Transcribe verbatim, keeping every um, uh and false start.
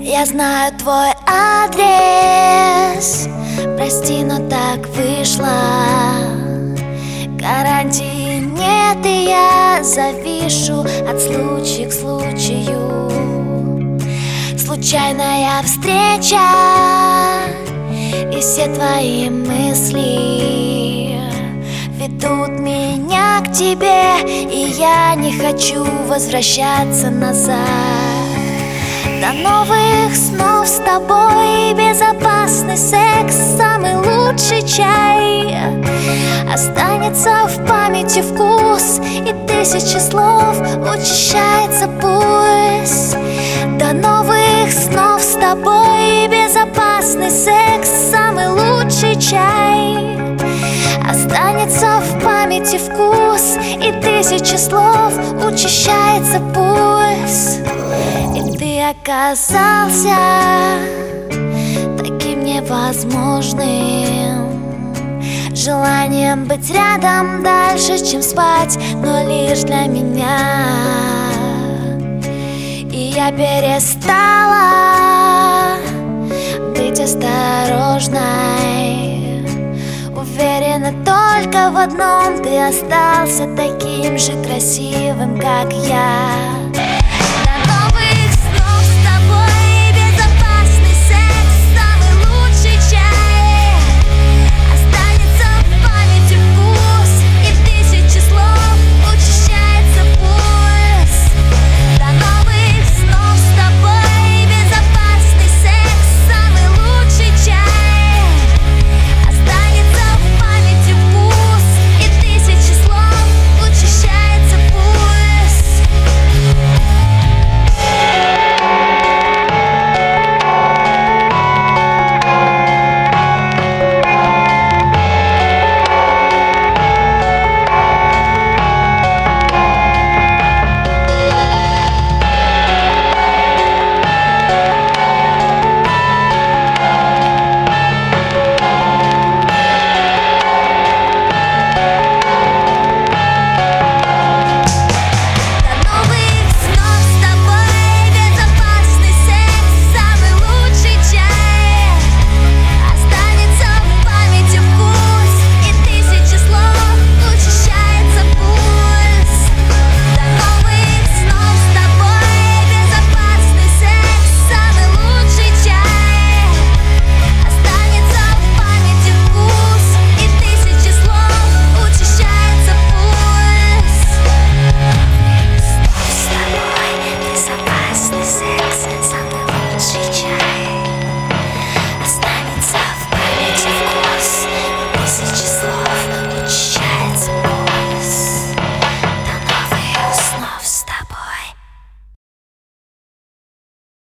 Я знаю твой адрес, прости, но так вышло. Гарантии нет, и я завишу от случая к случаю. Случайная встреча, и все твои мысли ведут меня к тебе, и я не хочу возвращаться назад. До новых снов с тобой, безопасный секс, самый лучший чай. Останется в памяти вкус, и тысячи слов учащается пульс. До новых снов с тобой, безопасный секс, самый лучший чай. Останется в памяти вкус, и тысячи слов учащается пульс. И ты оказался таким невозможным, желанием быть рядом дальше, чем спать, но лишь для меня. И я перестала быть осторожной, уверена только в одном: ты остался таким же красивым, как я.